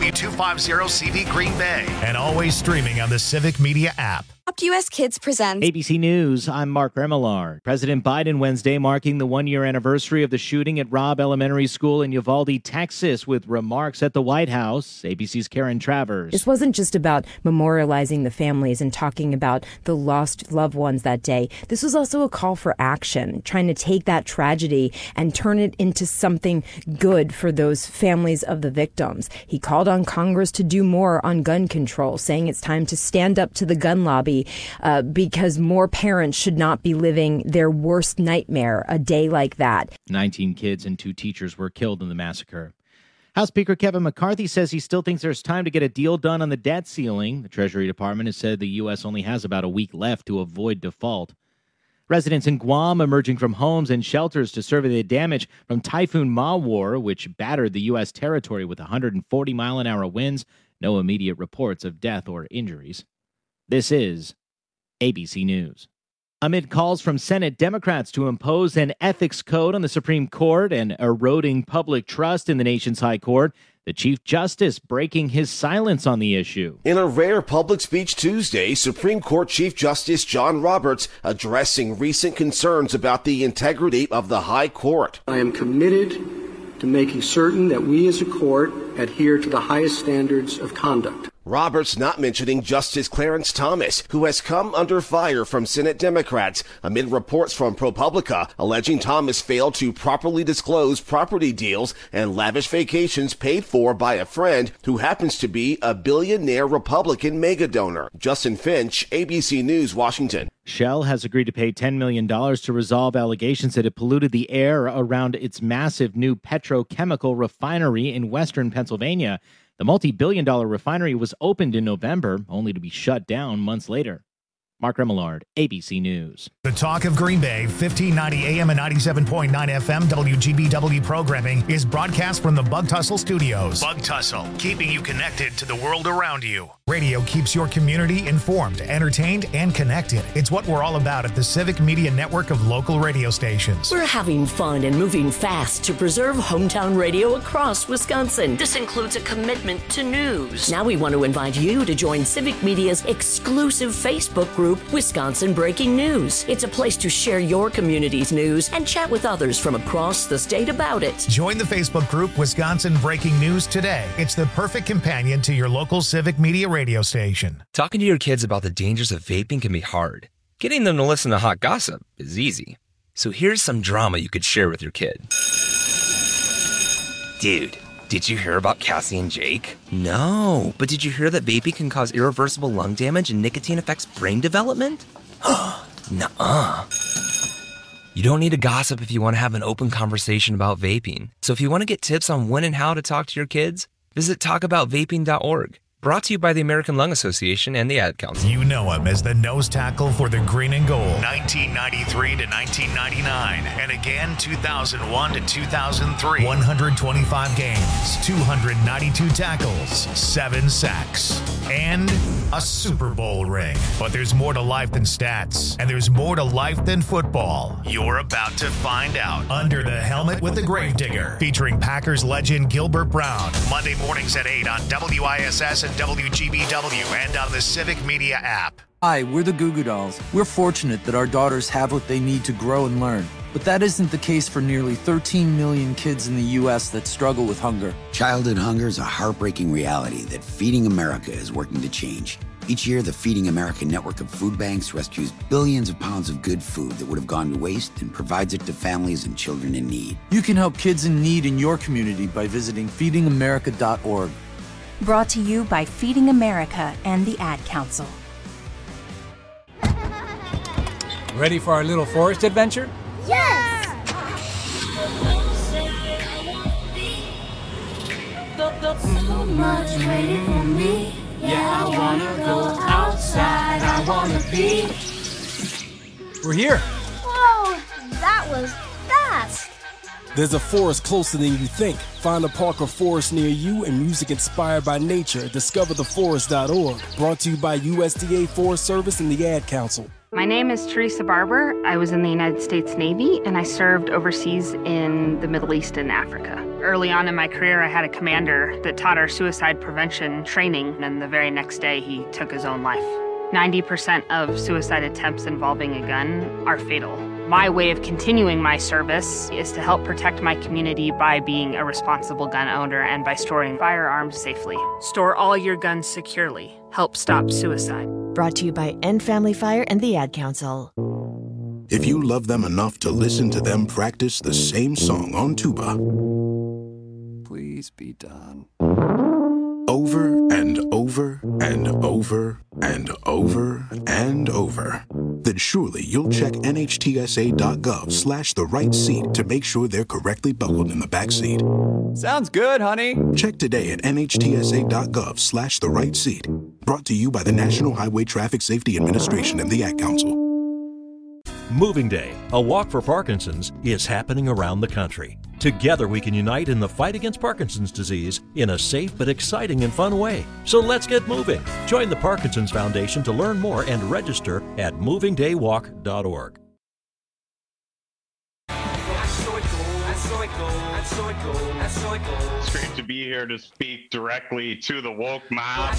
W250CV Green Bay. And always streaming on the Civic Media app. US Kids presents ABC News, I'm Mark Remillard. President Biden Wednesday marking the one-year anniversary of the shooting at Robb Elementary School in Uvalde, Texas, with remarks at the White House. ABC's Karen Travers. This wasn't just about memorializing the families and talking about the lost loved ones that day. This was also a call for action, trying to take that tragedy and turn it into something good for those families of the victims. He called on Congress to do more on gun control, saying it's time to stand up to the gun lobby because more parents should not be living their worst nightmare a day like that. 19 kids and 2 teachers were killed in the massacre. House Speaker Kevin McCarthy says he still thinks there's time to get a deal done on the debt ceiling. The Treasury Department has said the U.S. only has about a week left to avoid default. Residents in Guam emerging from homes and shelters to survey the damage from Typhoon Mawar, which battered the U.S. territory with 140-mile-an-hour winds. No immediate reports of death or injuries. This is ABC News. Amid calls from Senate Democrats to impose an ethics code on the Supreme Court and eroding public trust in the nation's high court, the Chief Justice breaking his silence on the issue. In a rare public speech Tuesday, Supreme Court Chief Justice John Roberts addressing recent concerns about the integrity of the high court. I am committed to making certain that we as a court adhere to the highest standards of conduct. Roberts not mentioning Justice Clarence Thomas, who has come under fire from Senate Democrats amid reports from ProPublica alleging Thomas failed to properly disclose property deals and lavish vacations paid for by a friend who happens to be a billionaire Republican mega donor. Justin Finch, ABC News, Washington. Shell has agreed to pay $10 million to resolve allegations that it polluted the air around its massive new petrochemical refinery in western Pennsylvania. The multi-billion-dollar refinery was opened in November, only to be shut down months later. Mark Remillard, ABC News. The Talk of Green Bay, 1590 AM and 97.9 FM WGBW programming is broadcast from the Bug Tussle Studios. Bug Tussle, keeping you connected to the world around you. Radio keeps your community informed, entertained, and connected. It's what we're all about at the Civic Media Network of local radio stations. We're having fun and moving fast to preserve hometown radio across Wisconsin. This includes a commitment to news. Now we want to invite you to join Civic Media's exclusive Facebook group, Wisconsin Breaking News. It's a place to share your community's news and chat with others from across the state about it. Join the Facebook group Wisconsin Breaking News today. It's the perfect companion to your local Civic Media radio station. Talking to your kids about the dangers of vaping can be hard. Getting them to listen to hot gossip is easy. So here's some drama you could share with your kid. Dude, did you hear about Cassie and Jake? No, but did you hear that vaping can cause irreversible lung damage and nicotine affects brain development? Nuh-uh. You don't need to gossip if you want to have an open conversation about vaping. So if you want to get tips on when and how to talk to your kids, visit talkaboutvaping.org. Brought to you by the American Lung Association and the Ad Council. You know him as the nose tackle for the Green and Gold, 1993 to 1999, and again 2001 to 2003. 125 games, 292 tackles, 7 sacks, and a Super Bowl ring. But there's more to life than stats, and there's more to life than football. You're about to find out. Under the Helmet with the Gravedigger, featuring Packers legend Gilbert Brown. Monday mornings at 8 on WISS and WGBW and on the Civic Media app. Hi, we're the Goo Goo Dolls. We're fortunate that our daughters have what they need to grow and learn. But that isn't the case for nearly 13 million kids in the U.S. that struggle with hunger. Childhood hunger is a heartbreaking reality that Feeding America is working to change. Each year, the Feeding America network of food banks rescues billions of pounds of good food that would have gone to waste and provides it to families and children in need. You can help kids in need in your community by visiting feedingamerica.org. Brought to you by Feeding America and the Ad Council. Ready for our little forest adventure? Yes! So much waiting for me. Yeah, I wanna go outside. I wanna be. We're here. Whoa, that was fast. There's a forest closer than you think. Find a park or forest near you and music inspired by nature at discovertheforest.org. Brought to you by USDA Forest Service and the Ad Council. My name is Teresa Barber. I was in the United States Navy and I served overseas in the Middle East and Africa. Early on in my career, I had a commander that taught our suicide prevention training, and the very next day, he took his own life. 90% of suicide attempts involving a gun are fatal. My way of continuing my service is to help protect my community by being a responsible gun owner and by storing firearms safely. Store all your guns securely. Help stop suicide. Brought to you by End Family Fire and the Ad Council. If you love them enough to listen to them practice the same song on tuba, please be done. Over and over and over and over and over, then surely you'll check NHTSA.gov/the right seat to make sure they're correctly buckled in the back seat. Sounds good, honey. Check today at NHTSA.gov/the right seat. Brought to you by the National Highway Traffic Safety Administration and the Ad Council. Moving Day, a walk for Parkinson's, is happening around the country. Together we can unite in the fight against Parkinson's disease in a safe but exciting and fun way. So let's get moving. Join the Parkinson's Foundation to learn more and register at movingdaywalk.org. It's great to be here to speak directly to the woke mob.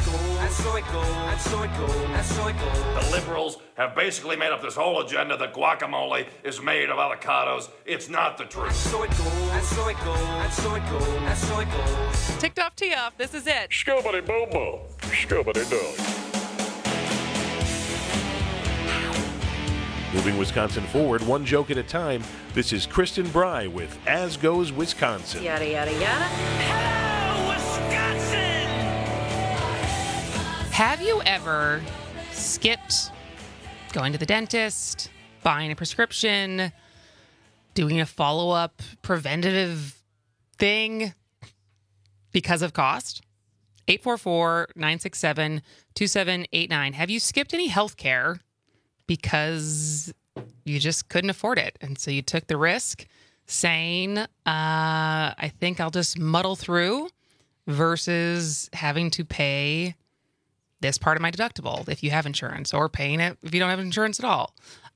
The liberals have basically made up this whole agenda that guacamole is made of avocados. It's not the truth. Ticked off, tee off. This is it. Scoobity boo boo. Scoobity doo. Moving Wisconsin forward, one joke at a time. This is Kristen Bry with As Goes Wisconsin. Yada, yada, yada. Hello, Wisconsin! Have you ever skipped going to the dentist, buying a prescription, doing a follow-up preventative thing because of cost? 844-967-2789. Have you skipped any health care because you just couldn't afford it? And so you took the risk saying, I think I'll just muddle through versus having to pay this part of my deductible if you have insurance, or paying it if you don't have insurance at all.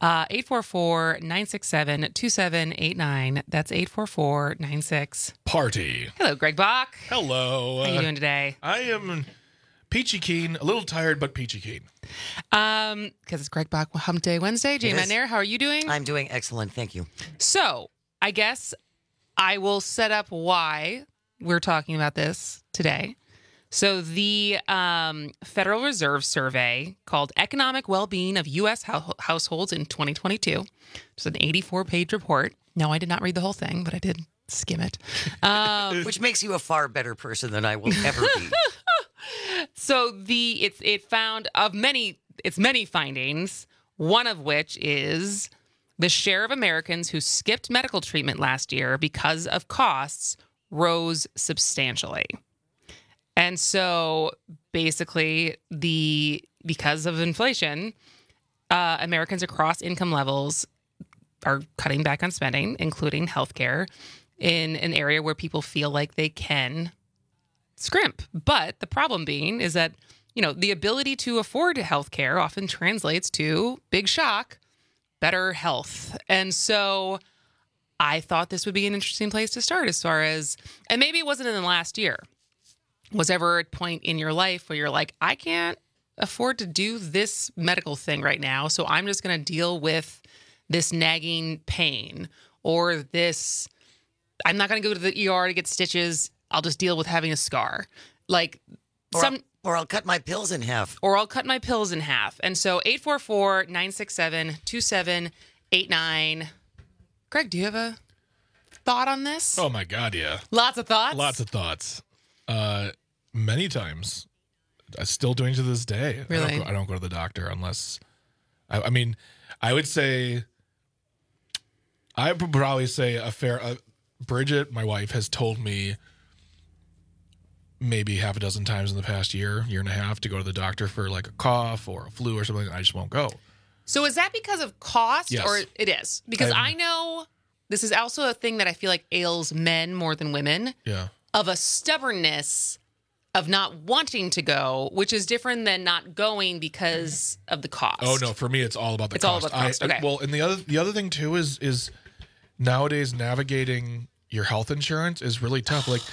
844-967-2789. That's 844-96. Party. Hello, Greg Bach. Hello. How you doing today? I am peachy keen, a little tired, but peachy keen. Because it's Greg Bach Hump Day Wednesday. Jay Mannair, how are you doing? I'm doing excellent, thank you. So, I guess I will set up why we're talking about this today. So, the Federal Reserve survey called Economic Well-Being of U.S. Households in 2022. It's an 84-page report. No, I did not read the whole thing, but I did skim it. Which makes you a far better person than I will ever be. So it found many findings, one of which is the share of Americans who skipped medical treatment last year because of costs rose substantially. And so basically because of inflation, Americans across income levels are cutting back on spending, including healthcare, in an area where people feel like they can scrimp. But the problem being is that, the ability to afford healthcare often translates to, big shock, better health. And so I thought this would be an interesting place to start as far as, and maybe it wasn't in the last year. Was ever a point in your life where you're like, I can't afford to do this medical thing right now, so I'm just going to deal with this nagging pain, or this, I'm not going to go to the ER to get stitches, I'll just deal with having a scar. Or I'll cut my pills in half. And so 844-967-2789. Greg, do you have a thought on this? Oh my God, yeah. Lots of thoughts? Lots of thoughts. Many times. Still doing to this day. Really? I don't go to the doctor unless, I would say, I would probably say Bridget, my wife, has told me maybe half a dozen times in the past year and a half to go to the doctor for like a cough or a flu or something. I just won't go. So is that because of cost? Yes. Or it is? Because I know this is also a thing that I feel like ails men more than women. Yeah. Of a stubbornness of not wanting to go, which is different than not going because of the cost. Oh no, for me it's all about the cost. All about the cost. Okay. Well, and the other thing too is nowadays navigating your health insurance is really tough. Like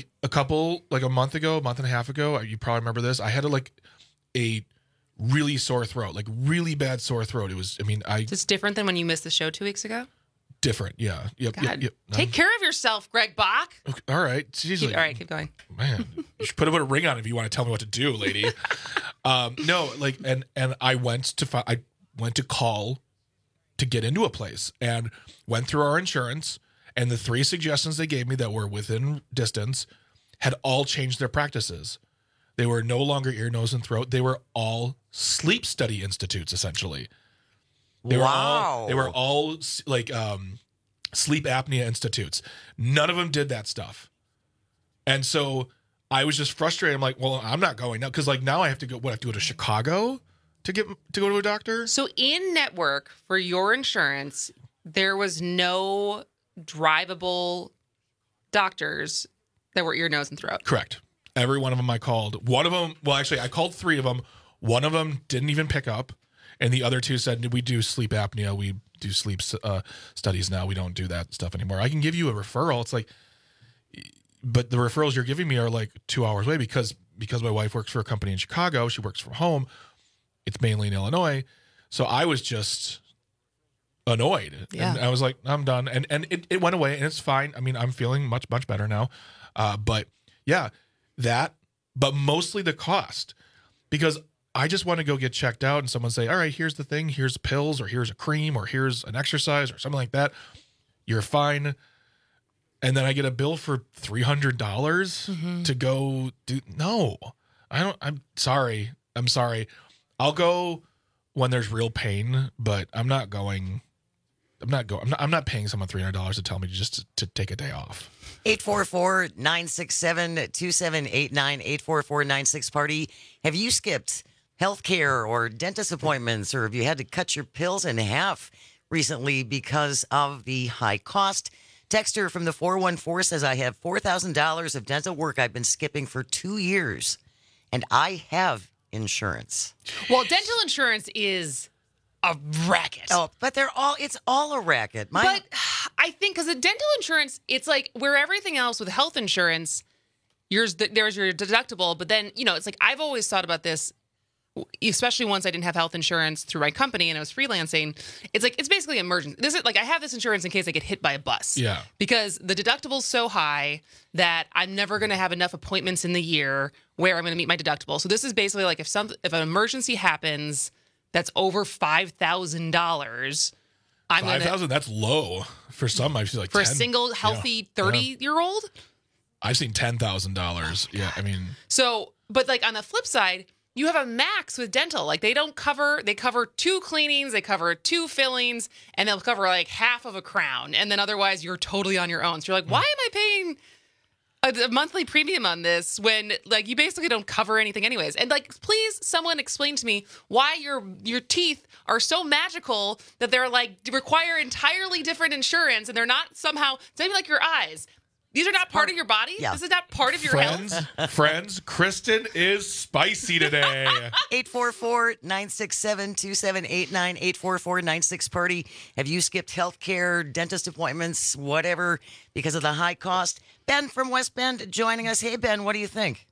a month and a half ago, you probably remember this. I had a really sore throat, like really bad sore throat. It was, Just different than when you missed the show 2 weeks ago? Different, yeah. Yep. Take care of yourself, Greg Bach. Okay, all right. Jeez, All right, keep going. Man, you should put a ring on it if you want to tell me what to do, lady. No, like, and I went to call to get into a place and went through our insurance, and the 3 suggestions they gave me that were within distance had all changed their practices. They were no longer ear, nose, and throat. They were all sleep study institutes, essentially. They were all like sleep apnea institutes. None of them did that stuff. And so I was just frustrated. I'm like, well, I'm not going now because now I have to go. What, I have to go to Chicago to go to a doctor? So in network for your insurance, there was no drivable doctors that were ear, nose, and throat. Correct. Every one of them I called. One of them, well, actually, I called 3 of them. One of them didn't even pick up. And the other 2 said, we do sleep apnea. We do sleep studies now. We don't do that stuff anymore. I can give you a referral. It's like, but the referrals you're giving me are like 2 hours away because my wife works for a company in Chicago. She works from home. It's mainly in Illinois. So I was just annoyed. Yeah. And I was like, I'm done. And it went away and it's fine. I'm feeling much, much better now. But yeah, but mostly the cost, because I just want to go get checked out and someone say, all right, here's the thing, here's pills, or here's a cream, or here's an exercise, or something like that. You're fine. And then I get a bill for $300 to go do. No, I'm sorry. I'll go when there's real pain, but I'm not paying someone $300 to tell me just to take a day off. 844-967-2789, 844-96-PARTY. Have you skipped healthcare or dentist appointments, or have you had to cut your pills in half recently because of the high cost? Texter from the 414 says, I have $4,000 of dental work I've been skipping for 2 years, and I have insurance. Well, dental insurance is a racket. Oh, but it's all a racket. But I think because the dental insurance, it's like where everything else with health insurance, there's your deductible, but then, it's like I've always thought about this, especially once I didn't have health insurance through my company and I was freelancing. It's like, it's basically emergency. This is like, I have this insurance in case I get hit by a bus. Yeah. Because the deductible's so high that I'm never going to have enough appointments in the year where I'm going to meet my deductible. So this is basically like if an emergency happens that's over $5,000, I'm going to... $5,000, that's low. For some, I feel like for 10, a single healthy 30-year-old? I've seen $10,000. Yeah, So, but like on the flip side, you have a max with dental. Like they cover 2 cleanings, they cover 2 fillings, and they'll cover like half of a crown. And then otherwise you're totally on your own. So you're like, why am I paying a monthly premium on this when like you basically don't cover anything anyways? And like, please someone explain to me why your teeth are so magical that they're like require entirely different insurance, and they're not somehow, it's not even like your eyes. These are not part of your body? Yeah. This is not part of your health? Friends, Kristen is spicy today. 844-967-2789, 844-96-PARTY. Have you skipped healthcare, dentist appointments, whatever, because of the high cost? Ben from West Bend joining us. Hey, Ben, what do you think?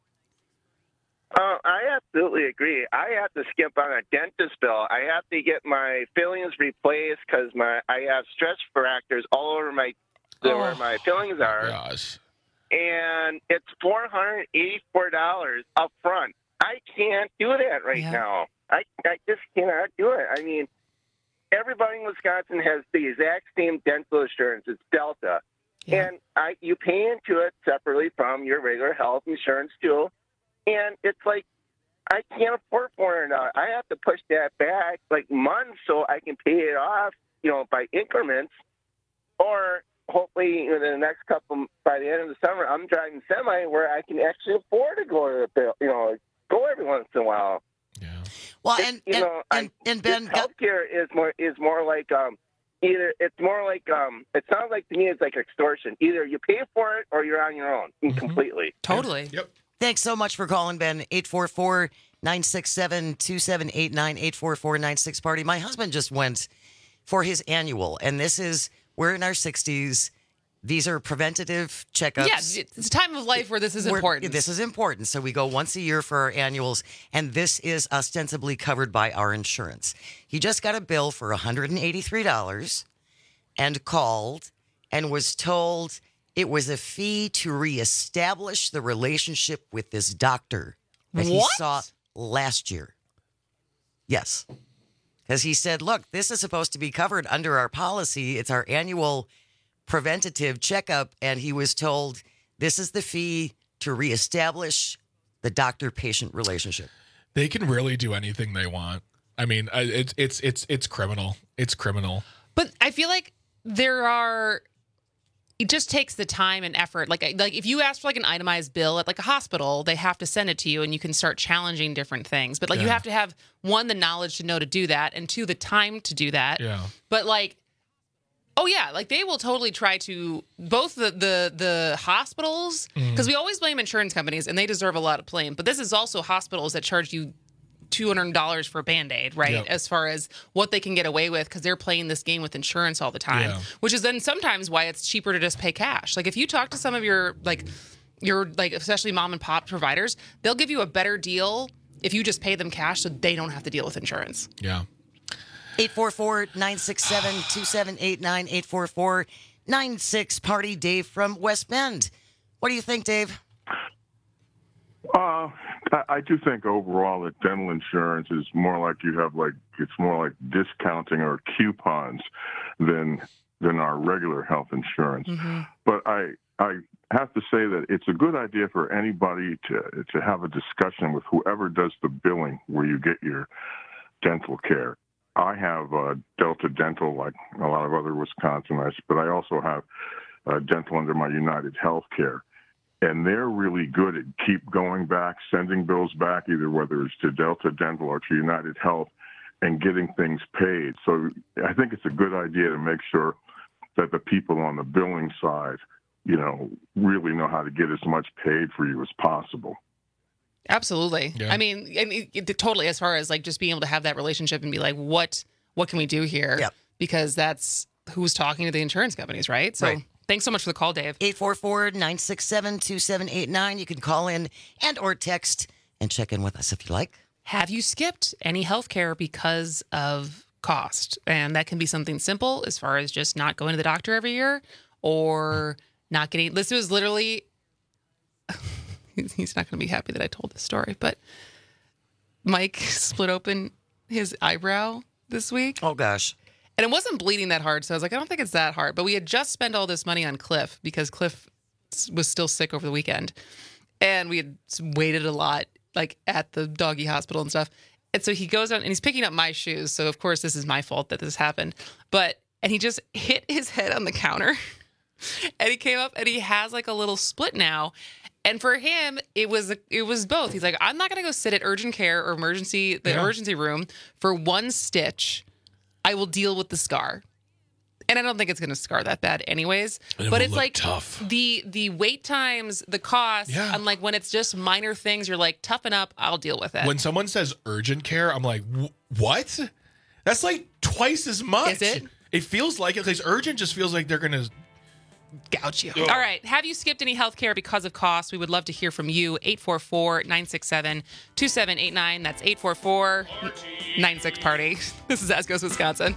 I absolutely agree. I have to skip on a dentist bill. I have to get my fillings replaced because I have stress fractures all over where my fillings are. Gosh. And it's $484 up front. I can't do that right now. I just cannot do it. Everybody in Wisconsin has the exact same dental insurance. It's Delta. Yeah. And you pay into it separately from your regular health insurance, too. And it's like, I can't afford $400. I have to push that back like months so I can pay it off, by increments. Or hopefully in the next by the end of the summer, I'm driving semi where I can actually afford to go to the, go every once in a while. Yeah. Well, and Ben, healthcare is more like it sounds like to me it's like extortion. Either you pay for it or you're on your own completely. Totally. Yep. Thanks so much for calling, Ben. 844-967-2789, 844-96-PARTY. My husband just went for his annual, and we're in our 60s. These are preventative checkups. Yeah, it's a time of life where this is important. This is important. So we go once a year for our annuals, and this is ostensibly covered by our insurance. He just got a bill for $183 and called and was told it was a fee to reestablish the relationship with this doctor that he saw last year. Yes. Because he said, look, this is supposed to be covered under our policy. It's our annual preventative checkup. And he was told this is the fee to reestablish the doctor-patient relationship. They can really do anything they want. I mean, it's criminal. It's criminal. But I feel like it just takes the time and effort. Like if you ask for like an itemized bill at like a hospital, they have to send it to you and you can start challenging different things. But like you have to have, one, the knowledge to know to do that, and two, the time to do that. Yeah. But like, oh yeah, like they will totally try to, both the hospitals, because we always blame insurance companies and they deserve a lot of blame. But this is also hospitals that charge you $200 for a Band-Aid, right? Yep. As far as what they can get away with, because they're playing this game with insurance all the time, which is then sometimes why it's cheaper to just pay cash. Like if you talk to some of your especially mom and pop providers, they'll give you a better deal if you just pay them cash so they don't have to deal with insurance. Yeah. 844-967-2789, 844-96-PARTY. Dave from West Bend. What do you think, Dave? I do think overall that dental insurance is more like it's more like discounting or coupons than our regular health insurance. Mm-hmm. But I have to say that it's a good idea for anybody to have a discussion with whoever does the billing where you get your dental care. I have Delta Dental, like a lot of other Wisconsinites, but I also have dental under my United Healthcare. And they're really good at keep going back, sending bills back, either whether it's to Delta Dental or to United Health, and getting things paid. So I think it's a good idea to make sure that the people on the billing side, really know how to get as much paid for you as possible. Absolutely. Yeah. I mean, totally, as far as like just being able to have that relationship and be like, what can we do here? Yep. Because that's who's talking to the insurance companies, right? So. Right. Thanks so much for the call, Dave. 844-967-2789. You can call in and or text and check in with us if you like. Have you skipped any health care because of cost? And that can be something simple as far as just not going to the doctor every year or not getting... This was literally... He's not going to be happy that I told this story, but Mike split open his eyebrow this week. Oh, gosh. And it wasn't bleeding that hard, so I was like, I don't think it's that hard. But we had just spent all this money on Cliff because Cliff was still sick over the weekend. And we had waited a lot, like, at the doggy hospital and stuff. And so he goes out and he's picking up my shoes. So, of course, this is my fault that this happened. And he just hit his head on the counter. And he came up and he has, like, a little split now. And for him, it was both. He's like, I'm not going to go sit at urgent care or emergency room for one stitch. I will deal with the scar. And I don't think it's going to scar that bad anyways. But it's like tough. The wait times, the cost, and like when it's just minor things, you're like, toughen up, I'll deal with it. When someone says urgent care, I'm like, what? That's like twice as much. Is it? It feels like it, because urgent just feels like they're going to gouge you. All right. Have you skipped any health care because of cost? We would love to hear from you. 844-967-2789. That's 844-96-PARTY. This is As Goes Wisconsin.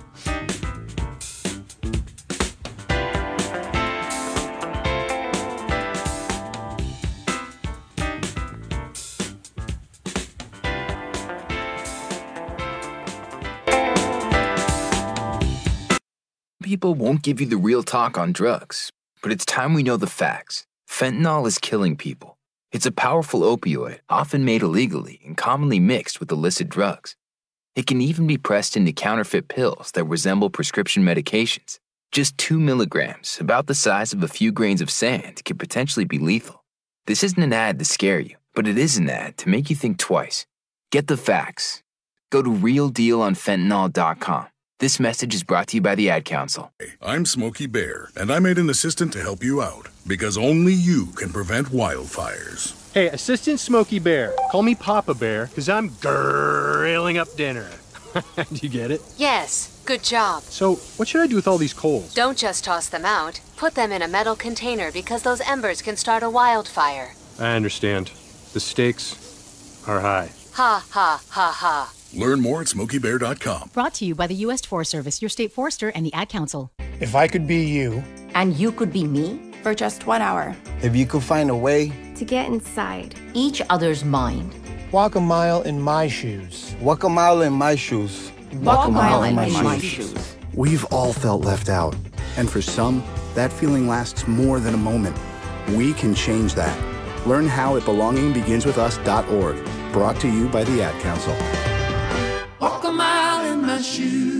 People won't give you the real talk on drugs. But it's time we know the facts. Fentanyl is killing people. It's a powerful opioid, often made illegally and commonly mixed with illicit drugs. It can even be pressed into counterfeit pills that resemble prescription medications. Just 2 milligrams, about the size of a few grains of sand, can potentially be lethal. This isn't an ad to scare you, but it is an ad to make you think twice. Get the facts. Go to realdealonfentanyl.com. This message is brought to you by the Ad Council. I'm Smokey Bear, and I made an assistant to help you out, because only you can prevent wildfires. Hey, Assistant Smokey Bear, call me Papa Bear, because I'm grilling up dinner. Do you get it? Yes, good job. So, what should I do with all these coals? Don't just toss them out. Put them in a metal container because those embers can start a wildfire. I understand. The stakes are high. Ha, ha, ha, ha. Learn more at SmokeyBear.com. Brought to you by the U.S. Forest Service, your state forester, and the Ad Council. If I could be you. And you could be me? For just 1 hour. If you could find a way. To get inside each other's mind. Walk a mile in my shoes. Walk a mile in my shoes. Walk a mile in my shoes. We've all felt left out. And for some, that feeling lasts more than a moment. We can change that. Learn how at belongingbeginswithus.org. Brought to you by the Ad Council. Walk a mile in my shoes.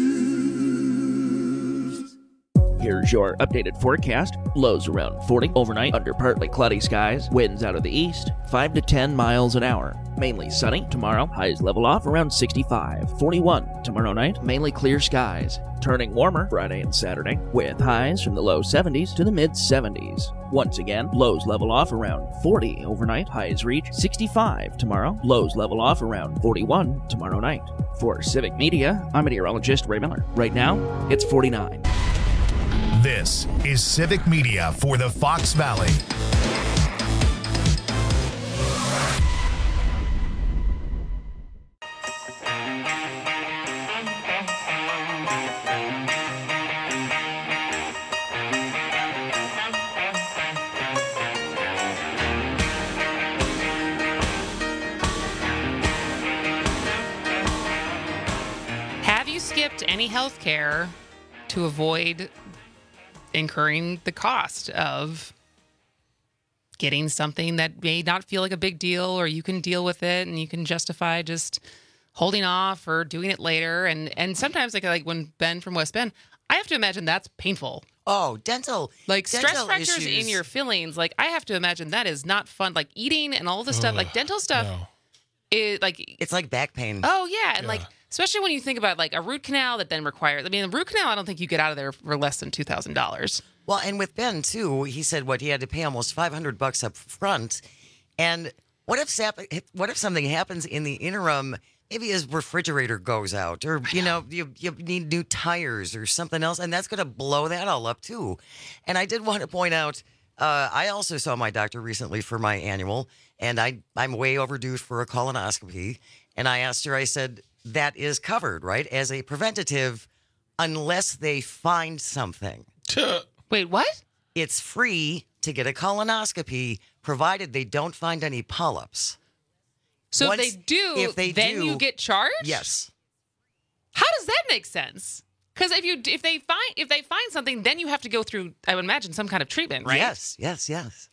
Here's your updated forecast. Lows around 40 overnight under partly cloudy skies. Winds out of the east, 5 to 10 miles an hour. Mainly sunny tomorrow. Highs level off around 65. 41 tomorrow night. Mainly clear skies. Turning warmer Friday and Saturday with highs from the low 70s to the mid 70s. Once again, lows level off around 40 overnight. Highs reach 65 tomorrow. Lows level off around 41 tomorrow night. For Civic Media, I'm meteorologist Ray Miller. Right now, it's 49. This is Civic Media for the Fox Valley. Have you skipped any health care to avoid incurring the cost of getting something that may not feel like a big deal, or you can deal with it and you can justify just holding off or doing it later? And sometimes like when Ben from West Bend, I have to imagine that's painful. Oh, dental. Like dental stress fractures issues. in your fillings. Like I have to imagine that is not fun. Like eating and all this stuff, like dental stuff is like, it's like back pain. Oh yeah. And like, especially when you think about like a root canal that then requires, I mean, the root canal, I don't think you get out of there for less than $2,000. Well, and with Ben too, he said he had to pay almost $500 up front. And what if something happens in the interim? Maybe his refrigerator goes out, or you need new tires or something else, and that's going to blow that all up too. And I did want to point out, I also saw my doctor recently for my annual, and I'm way overdue for a colonoscopy. And I asked her, I said, that is covered, right, as a preventative, unless they find something. Wait, what? It's free to get a colonoscopy, provided they don't find any polyps. So if they do, you get charged? Yes. How does that make sense? Because if they find something, then you have to go through, I would imagine, some kind of treatment, right? Yes.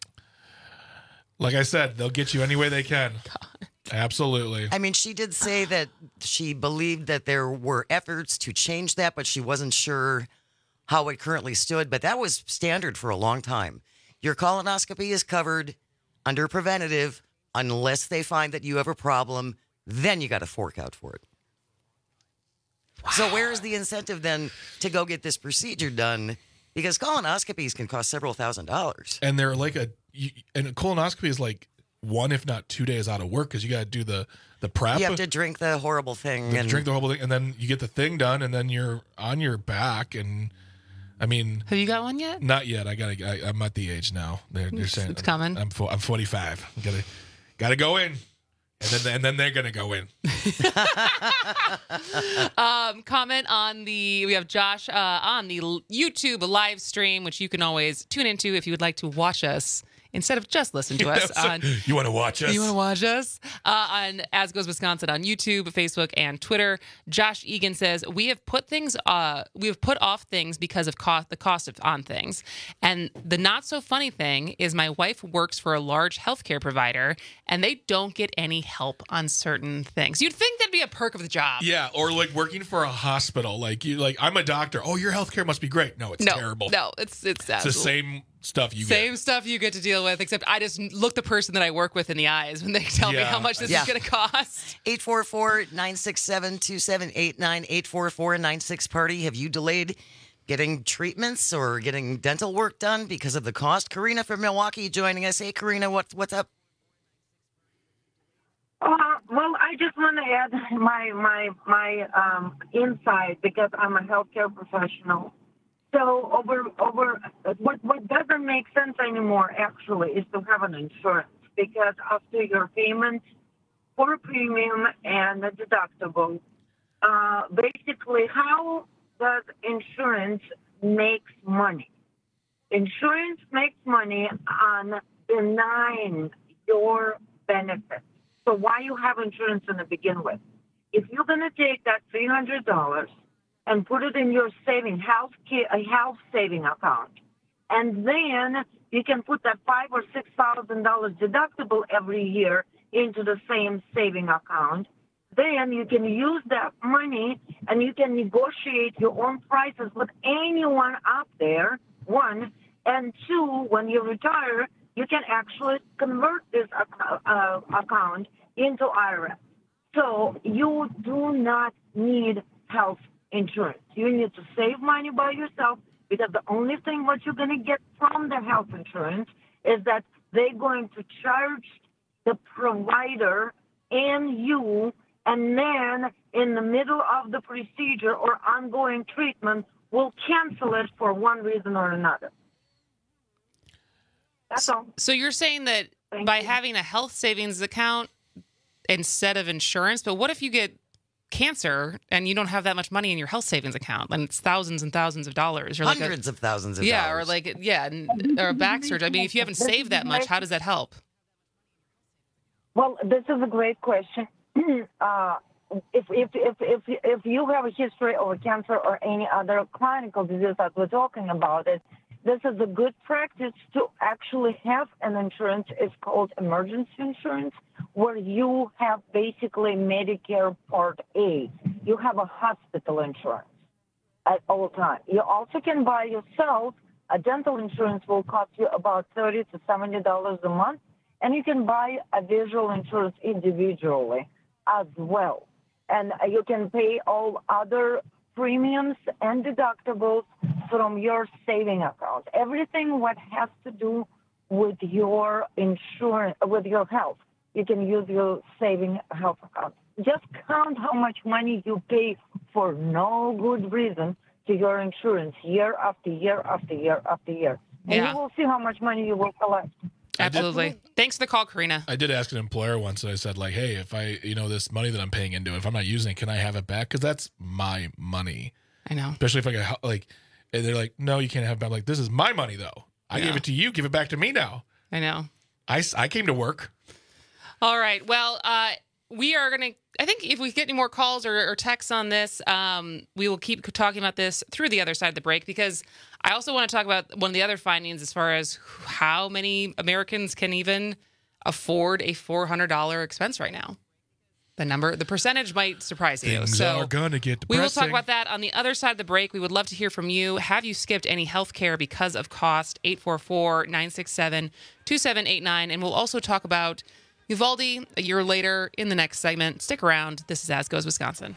Like I said, they'll get you any way they can. God. Absolutely. I mean, she did say that she believed that there were efforts to change that, but she wasn't sure how it currently stood. But that was standard for a long time. Your colonoscopy is covered under preventative unless they find that you have a problem. Then you got to fork out for it. Wow. So where is the incentive then to go get this procedure done? Because colonoscopies can cost several $1,000s. And they're like and a colonoscopy is like 1, if not 2 days out of work, because you got to do the prep. You have to drink the horrible thing. And then you get the thing done, and then you're on your back. And I mean, have you got one yet? Not yet. I'm at the age now. They're saying it's coming. I'm 45. Gotta go in, and then they're gonna go in. Comment on we have Josh on the YouTube live stream, which you can always tune into if you would like to watch us instead of just listen to us. You want to watch us? You want to watch us on As Goes Wisconsin on YouTube, Facebook, and Twitter. Josh Egan says we have put off things because of the cost on things, and the not so funny thing is my wife works for a large healthcare provider, and they don't get any help on certain things. You'd think that'd be a perk of the job. Yeah, or like working for a hospital. Like I'm a doctor. Oh, your healthcare must be great. No, it's terrible. No, it's the same stuff stuff you get to deal with, except I just look the person that I work with in the eyes when they tell me how much this is going to cost. 844-967-2789, 844-96-PARTY. Have you delayed getting treatments or getting dental work done because of the cost? Karina from Milwaukee joining us. Hey, Karina, what's up? Well, I I just want to add my insight because I'm a healthcare professional. So what doesn't make sense anymore actually is to have an insurance, because after your payment for a premium and a deductible, basically how does insurance makes money? Insurance makes money on denying your benefits. So why you have insurance to begin with? If you're going to take that $300 and put it in your health saving account, and then you can put that $5,000 or $6,000 deductible every year into the same saving account, then you can use that money and you can negotiate your own prices with anyone out there, one. And two, when you retire, you can actually convert this account into IRA. So you do not need health insurance. You need to save money by yourself, because the only thing what you're going to get from the health insurance is that they're going to charge the provider and you, and then in the middle of the procedure or ongoing treatment, will cancel it for one reason or another. That's all. So you're saying that by having a health savings account instead of insurance, but what if you get cancer and you don't have that much money in your health savings account, and it's thousands and thousands of dollars, or hundreds of thousands of dollars, or a back surgery? I mean, if you haven't saved that much, how does that help? Well, this is a great question. If you have a history of a cancer or any other chronic disease that we're talking about, this is a good practice to actually have an insurance. It's called emergency insurance, where you have basically Medicare Part A. You have a hospital insurance at all times. You also can buy yourself a dental insurance. Will cost you about $30 to $70 a month, and you can buy a visual insurance individually as well. And you can pay all other premiums and deductibles from your saving account. Everything what has to do with your insurance, with your health, you can use your saving health account. Just count how much money you pay for no good reason to your insurance year after year after year after year. And you will see how much money you will collect. Absolutely. Thanks for the call, Karina. I did ask an employer once, and I said, like, hey, if I, this money that I'm paying into, if I'm not using it, can I have it back? Because that's my money. I know. Especially if I get, and they're like, no, you can't have it back. I'm like, this is my money, though. I gave it to you. Give it back to me now. I know. I came to work. All right. Well, we are going to, I think if we get any more calls or texts on this, we will keep talking about this through the other side of the break, because I also want to talk about one of the other findings as far as how many Americans can even afford a $400 expense right now. The percentage might surprise you. Things are going to get depressing. We will talk about that on the other side of the break. We would love to hear from you. Have you skipped any health care because of cost? 844-967-2789. And we'll also talk about Uvalde a year later in the next segment. Stick around. This is As Goes Wisconsin.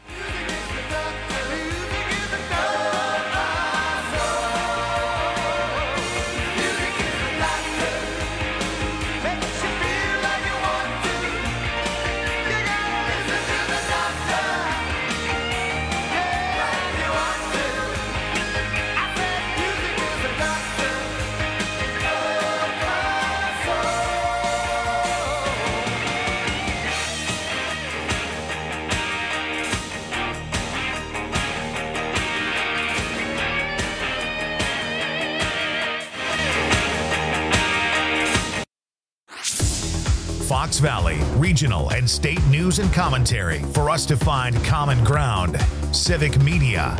Fox Valley, regional and state news and commentary for us to find common ground. Civic Media.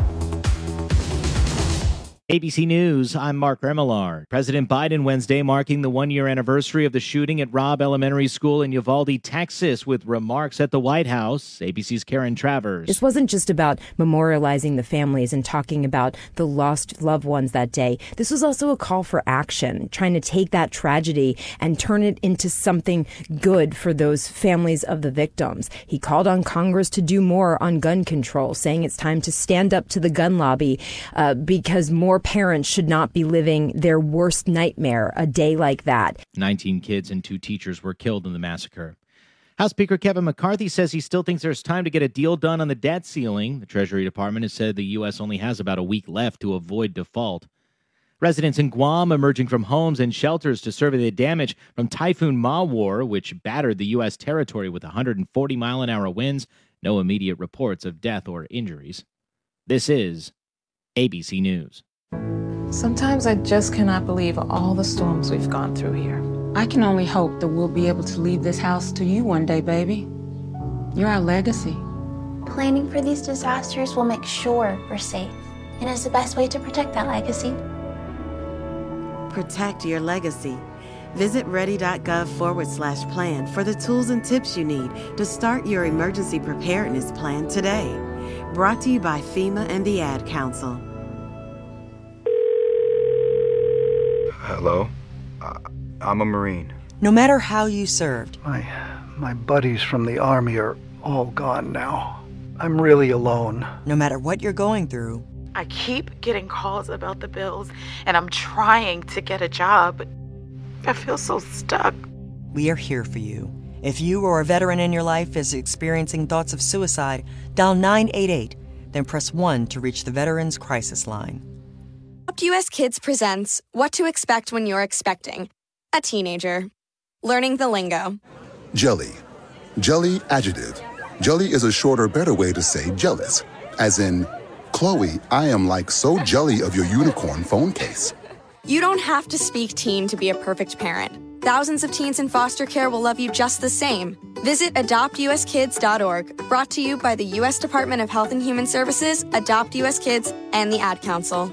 ABC News, I'm Mark Remillard. President Biden Wednesday marking the one-year anniversary of the shooting at Robb Elementary School in Uvalde, Texas, with remarks at the White House. ABC's Karen Travers. This wasn't just about memorializing the families and talking about the lost loved ones that day. This was also a call for action, trying to take that tragedy and turn it into something good for those families of the victims. He called on Congress to do more on gun control, saying it's time to stand up to the gun lobby because more parents should not be living their worst nightmare a day like that. 19 kids and 2 teachers were killed in the massacre. House Speaker Kevin McCarthy says he still thinks there's time to get a deal done on the debt ceiling. The Treasury Department has said the U.S. only has about a week left to avoid default. Residents in Guam emerging from homes and shelters to survey the damage from Typhoon Mawar, which battered the U.S. territory with 140-mile-an-hour winds. No immediate reports of death or injuries. This is ABC News. Sometimes I just cannot believe all the storms we've gone through here. I can only hope that we'll be able to leave this house to you one day, baby. You're our legacy. Planning for these disasters will make sure we're safe, and is the best way to protect that legacy. Protect your legacy. Visit ready.gov/plan for the tools and tips you need to start your emergency preparedness plan today. Brought to you by FEMA and the Ad Council. Hello? I'm a Marine. No matter how you served. My buddies from the Army are all gone now. I'm really alone. No matter what you're going through. I keep getting calls about the bills, and I'm trying to get a job, but I feel so stuck. We are here for you. If you or a veteran in your life is experiencing thoughts of suicide, dial 988, then press 1 to reach the Veterans Crisis Line. Adopt US Kids presents What to Expect When You're Expecting a Teenager. Learning the lingo. Jelly. Jelly adjective. Jelly is a shorter, better way to say jealous. As in, Chloe, I am like so jelly of your unicorn phone case. You don't have to speak teen to be a perfect parent. Thousands of teens in foster care will love you just the same. Visit adoptuskids.org, brought to you by the U.S. Department of Health and Human Services, Adopt U.S. Kids, and the Ad Council.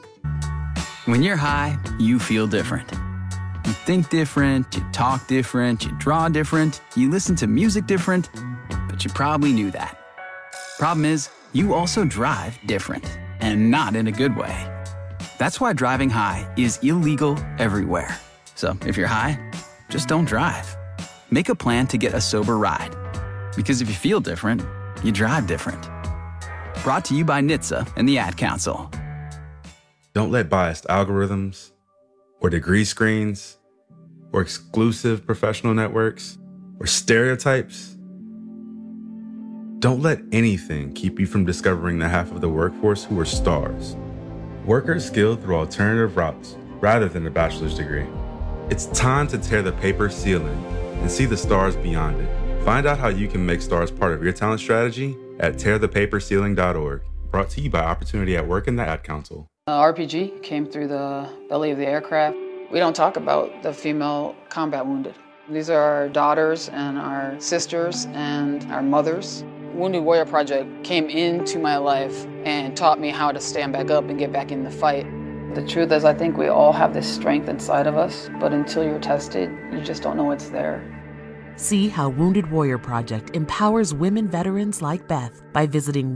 When you're high, you feel different. You think different, you talk different, you draw different, you listen to music different, but you probably knew that. Problem is, you also drive different, and not in a good way. That's why driving high is illegal everywhere. So if you're high, just don't drive. Make a plan to get a sober ride. Because if you feel different, you drive different. Brought to you by NHTSA and the Ad Council. Don't let biased algorithms, or degree screens, or exclusive professional networks, or stereotypes. Don't let anything keep you from discovering the half of the workforce who are stars. Workers skilled through alternative routes rather than a bachelor's degree. It's time to tear the paper ceiling and see the stars beyond it. Find out how you can make stars part of your talent strategy at tearthepaperceiling.org. Brought to you by Opportunity at Work and the Ad Council. RPG came through the belly of the aircraft. We don't talk about the female combat wounded. These are our daughters and our sisters and our mothers. Wounded Warrior Project came into my life and taught me how to stand back up and get back in the fight. The truth is, I think we all have this strength inside of us, but until you're tested, you just don't know it's there. See how Wounded Warrior Project empowers women veterans like Beth by visiting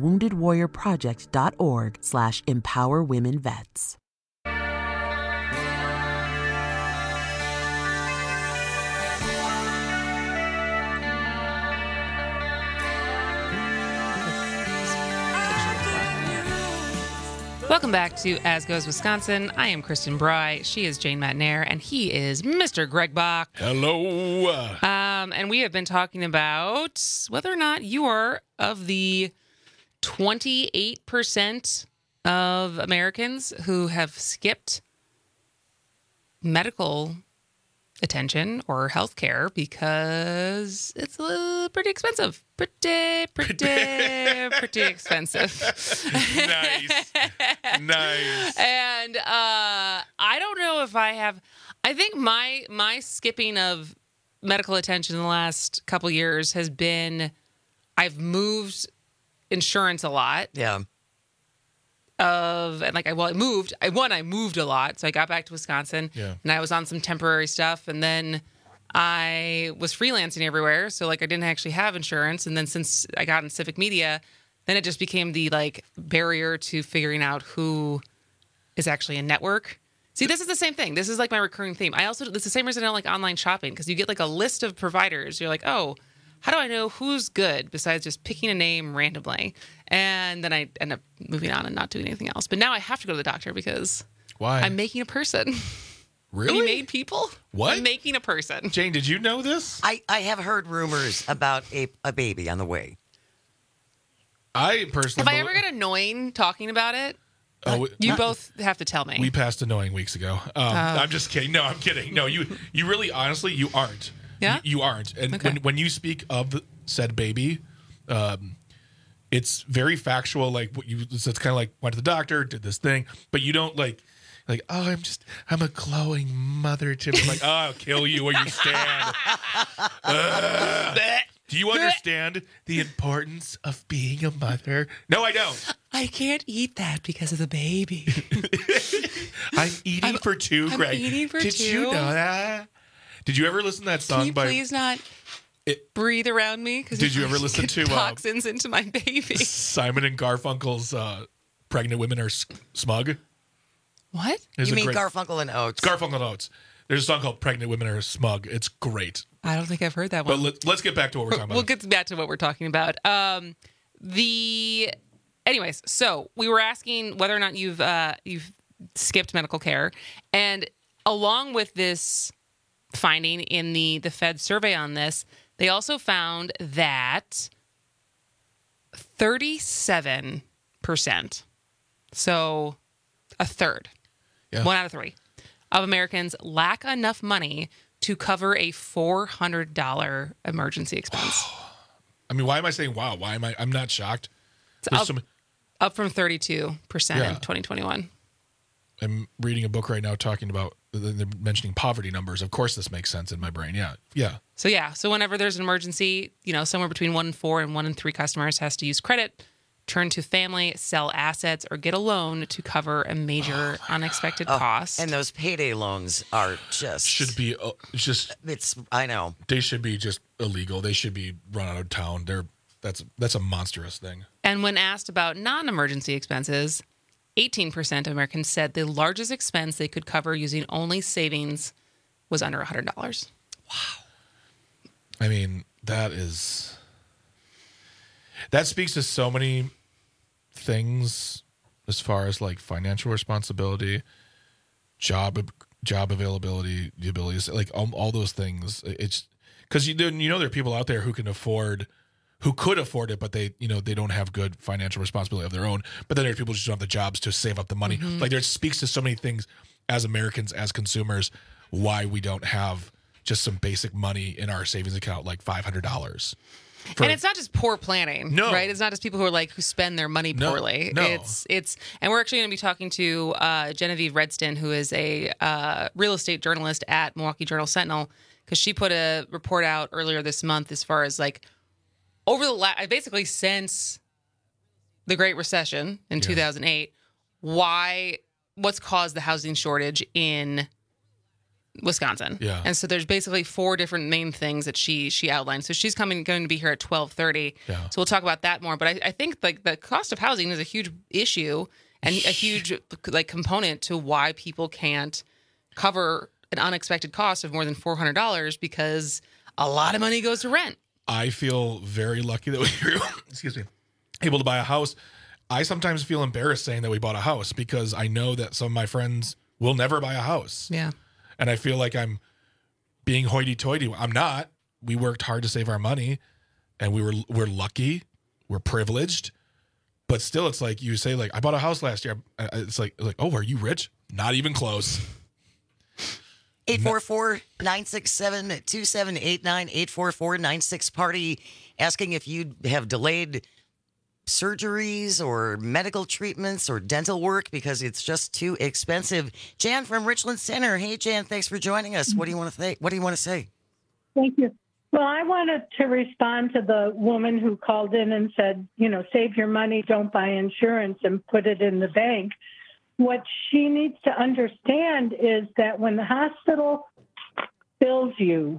woundedwarriorproject.org/empowerwomenvets. Welcome back to As Goes Wisconsin. I am Kristen Bry. She is Jane Matnair, and he is Mr. Greg Bach. Hello. And we have been talking about whether or not you are of the 28% of Americans who have skipped medical attention or health care because it's pretty expensive. Pretty expensive. Nice. And I don't know if I have. I think my skipping of medical attention in the last couple years has been I've moved insurance a lot. Yeah. I moved a lot. So I got back to Wisconsin and I was on some temporary stuff, and then I was freelancing everywhere. So I didn't actually have insurance. And then since I got in civic media, then it just became the barrier to figuring out who is actually a network. See, this is the same thing. This is my recurring theme. It's the same reason I don't like online shopping, because you get a list of providers. You're like, oh, how do I know who's good besides just picking a name randomly? And then I end up moving on and not doing anything else. But now I have to go to the doctor because why? I'm making a person. Really? We made people? What? I'm making a person. Jane, did you know this? I have heard rumors about a baby on the way. I personally... If I ever get annoying talking about it, you both have to tell me. We passed annoying weeks ago. I'm just kidding. No, I'm kidding. No, you really, honestly, you aren't. Yeah? You aren't. And Okay. when you speak of said baby, it's very factual. Like what you, so it's kind of like went to the doctor, did this thing, but you don't like, oh, I'm a glowing mother to me. Like, oh, I'll kill you where you stand. Do you understand the importance of being a mother? No, I don't. I can't eat that because of the baby. I'm eating for two, I'm Greg. eating for Did two. you know that? Did you ever listen to that song Can you by... please not breathe around me? Did you ever listen to toxins into my baby? Simon and Garfunkel's Pregnant Women Are Smug? What? There's You a mean great- Garfunkel and Oates? Garfunkel and Oates. There's a song called Pregnant Women Are Smug. It's great. I don't think I've heard that one. But let's get back to what we're talking about. We'll get back to what we're talking about. Anyways, so we were asking whether or not you've skipped medical care, and along with this finding in the Fed survey on this, they also found that 37%, so a third, 1 out of 3 of Americans lack enough money to cover a $400 emergency expense. I mean, why am I saying wow? Why am I? I'm not shocked. It's up from 32% in 2021. I'm reading a book right now talking about, they're mentioning poverty numbers. Of course, this makes sense in my brain. Yeah. So whenever there's an emergency, somewhere between 1 in 4 and 1 in 3 customers has to use credit, turn to family, sell assets, or get a loan to cover a major unexpected cost. And those payday loans are just... Should be I know. They should be just illegal. They should be run out of town. That's a monstrous thing. And when asked about non-emergency expenses, 18% of Americans said the largest expense they could cover using only savings was under $100. Wow. I mean, that speaks to so many things as far as like financial responsibility, job availability, the abilities, like all those things. It's because there are people out there who could afford it, but they don't have good financial responsibility of their own. But then there are people who just don't have the jobs to save up the money. Mm-hmm. Like, there speaks to so many things as Americans, as consumers, why we don't have just some basic money in our savings account, like $500. And it's not just poor planning, No. right? It's not just people who spend their money poorly. No. It's and we're actually going to be talking to Genevieve Redston, who is a real estate journalist at Milwaukee Journal-Sentinel, because she put a report out earlier this month as far as over the basically since the Great Recession in 2008, what's caused the housing shortage in Wisconsin. Yeah. And so there's basically 4 different main things that she outlined. So she's going to be here at 12:30. Yeah. So we'll talk about that more. But I think the cost of housing is a huge issue and a huge component to why people can't cover an unexpected cost of more than $400 because a lot of money goes to rent. I feel very lucky that we were, able to buy a house. I sometimes feel embarrassed saying that we bought a house because I know that some of my friends will never buy a house. Yeah. And I feel like I'm being hoity-toity. I'm not. We worked hard to save our money, and we're lucky. We're privileged. But still, it's like you say, I bought a house last year. It's like, oh, are you rich? Not even close. 844-967-2789, 844-96-PARTY, asking if you have delayed surgeries or medical treatments or dental work because it's just too expensive. Jan from Richland Center. Hey, Jan, thanks for joining us. What do you want to say? Thank you. Well, I wanted to respond to the woman who called in and said, save your money, don't buy insurance, and put it in the bank. What she needs to understand is that when the hospital bills you,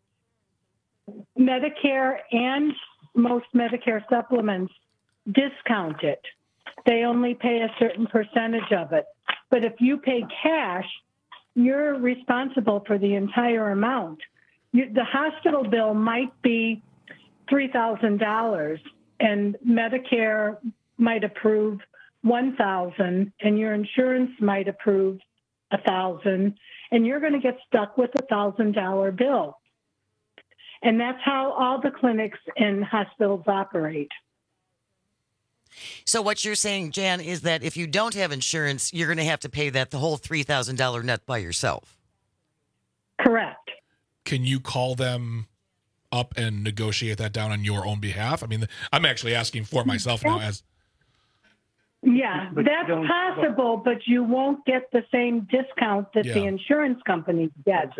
Medicare and most Medicare supplements discount it. They only pay a certain percentage of it. But if you pay cash, you're responsible for the entire amount. The hospital bill might be $3,000, and Medicare might approve $1,000, and your insurance might approve $1,000, and you're going to get stuck with a $1,000 bill. And that's how all the clinics and hospitals operate. So what you're saying, Jan, is that if you don't have insurance, you're going to have to pay the whole $3,000 net by yourself. Correct. Can you call them up and negotiate that down on your own behalf? I mean, I'm actually asking for myself now as... Yeah, that's possible, but you won't get the same discount that the insurance companies get.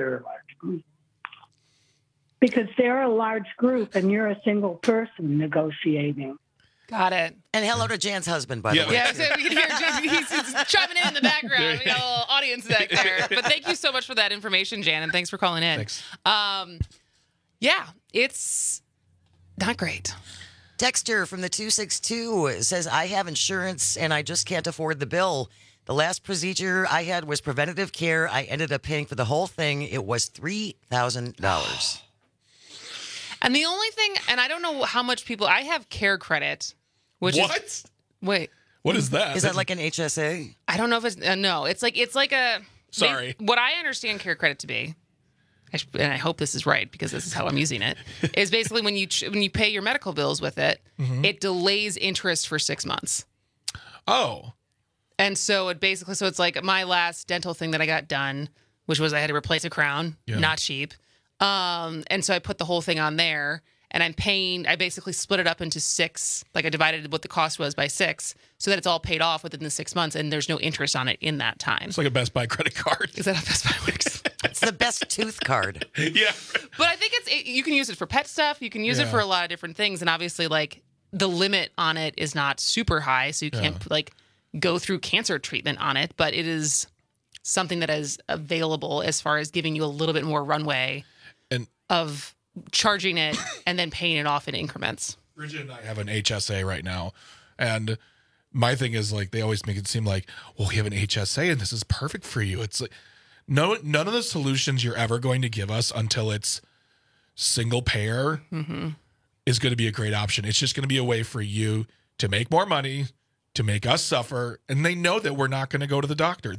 Because they're a large group and you're a single person negotiating. Got it. And hello to Jan's husband, by the way. Yeah, so we can hear Jan, he's chiming in the background. We got a little audience back there. But thank you so much for that information, Jan, and thanks for calling in. Thanks. Yeah, it's not great. Dexter from the 262 says, I have insurance and I just can't afford the bill. The last procedure I had was preventative care. I ended up paying for the whole thing. It was $3,000. And the only thing, and I don't know how much people, I have care credit. Which what? Wait. What is that? Is that like an HSA? I don't know if it's, no, it's like a. Sorry. What I understand care credit to be, and I hope this is right because this is how I'm using it, is basically when you pay your medical bills with it, it delays interest for 6 months. Oh. And so it's like my last dental thing that I got done, which was I had to replace a crown, not cheap. And so I put the whole thing on there and I basically split it up into 6, like I divided what the cost was by 6 so that it's all paid off within the 6 months and there's no interest on it in that time. It's like a Best Buy credit card. Is that how Best Buy works? It's the best tooth card. Yeah. But I think you can use it for pet stuff. You can use it for a lot of different things. And obviously like the limit on it is not super high. So you can't like go through cancer treatment on it, but it is something that is available as far as giving you a little bit more runway of charging it and then paying it off in increments. Bridget and I have an HSA right now. And my thing is like, they always make it seem like, well, we have an HSA and this is perfect for you. It's like, no, none of the solutions you're ever going to give us until it's single payer is going to be a great option. It's just going to be a way for you to make more money, to make us suffer. And they know that we're not going to go to the doctor.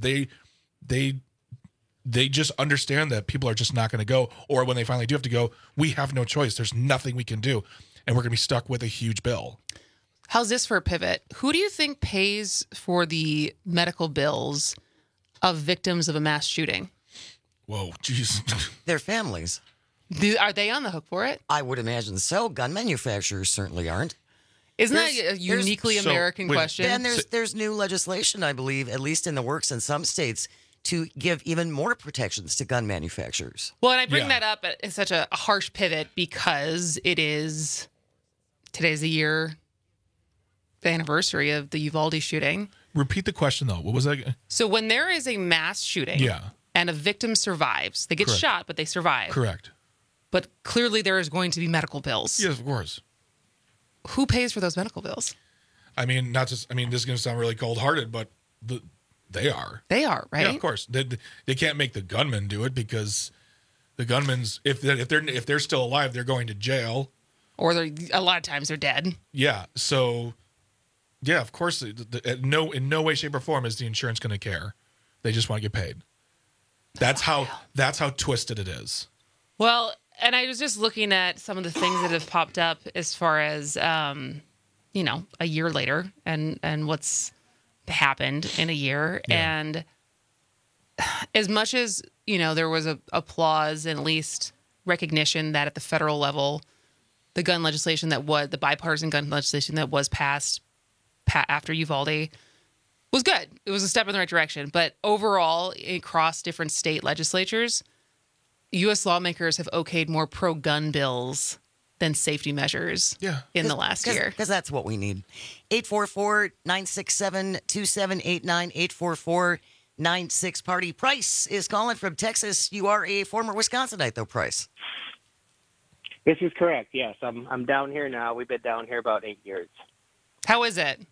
They just understand that people are just not going to go. Or when they finally do have to go, we have no choice. There's nothing we can do. And we're going to be stuck with a huge bill. How's this for a pivot? Who do you think pays for the medical bills of victims of a mass shooting? Whoa, jeez. Their families. Are they on the hook for it? I would imagine so. Gun manufacturers certainly aren't. Isn't that a uniquely American question? And there's new legislation, I believe, at least in the works in some states, to give even more protections to gun manufacturers. Well, and I bring that up as such a harsh pivot because today's the anniversary of the Uvalde shooting. Repeat the question, though. What was that? So when there is a mass shooting and a victim survives, they get shot, but they survive. Correct. But clearly there is going to be medical bills. Yes, of course. Who pays for those medical bills? I mean, this is going to sound really cold-hearted, but they are. They are, right? Yeah, of course. They can't make the gunmen do it because the gunmen's if they're still alive, they're going to jail. Or a lot of times they're dead. Yeah. So, yeah, of course. In no way, shape, or form is the insurance going to care. They just want to get paid. That's how twisted it is. Well, and I was just looking at some of the things that have popped up as far as a year later and what's happened in a year. Yeah. And as much as, there was a applause and at least recognition that at the federal level, the bipartisan gun legislation that was passed after Uvalde was good. It was a step in the right direction. But overall, across different state legislatures, U.S. lawmakers have okayed more pro-gun bills than safety measures in the last year. Because that's what we need. 844-967-2789, 844-96-PARTY. Price is calling from Texas. You are a former Wisconsinite, though, Price. This is correct, yes. I'm down here now. We've been down here about 8 years. How is it?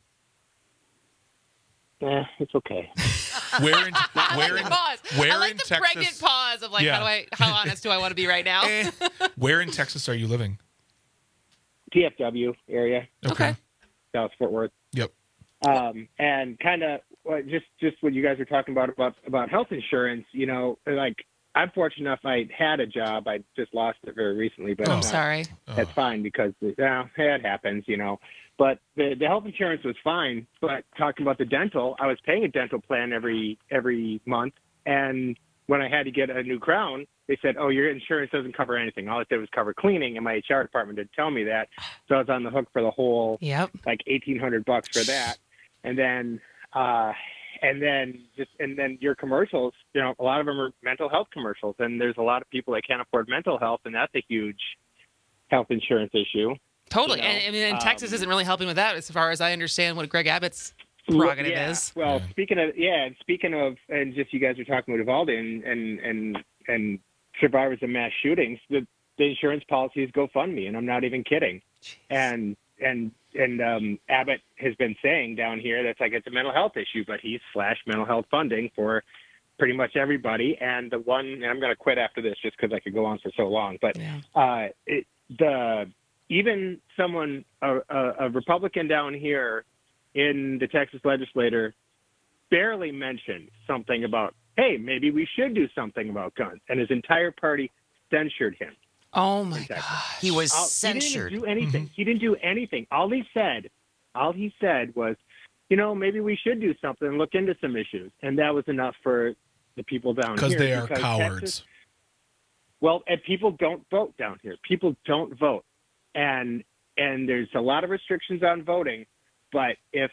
It's okay. Where in I like the Texas? Pregnant pause of like, how honest do I want to be right now? Where in Texas are you living? DFW area. Okay. Dallas, Fort Worth. Yep. And kind of just what you guys were talking about health insurance, you know, like I'm fortunate enough I had a job. I just lost it very recently, but sorry. That's fine because it happens, you know. But the health insurance was fine. But talking about the dental, I was paying a dental plan every month, and when I had to get a new crown, they said, "Oh, your insurance doesn't cover anything. All it did was cover cleaning," and my HR department didn't tell me that, so I was on the hook for the whole like $1,800 for that, and then your commercials, you know, a lot of them are mental health commercials, and there's a lot of people that can't afford mental health, and that's a huge health insurance issue. Totally. You know? And I mean, Texas isn't really helping with that as far as I understand what Greg Abbott's prerogative is. Well, speaking of, and just you guys were talking about Uvalde and survivors of mass shootings, the insurance policies GoFundMe, and I'm not even kidding. Jeez. And Abbott has been saying down here that's like it's a mental health issue, but he's slashed mental health funding for pretty much everybody. And I'm going to quit after this just because I could go on for so long. But even someone, a Republican down here in the Texas legislature, barely mentioned something about, hey, maybe we should do something about guns, and his entire party censured him. Oh my God! He was censured. He didn't do anything. He didn't do anything. All he said was, you know, maybe we should do something and look into some issues, and that was enough for the people down here. Because they are cowards. Texas, well, and people don't vote down here. People don't vote, and there's a lot of restrictions on voting. But if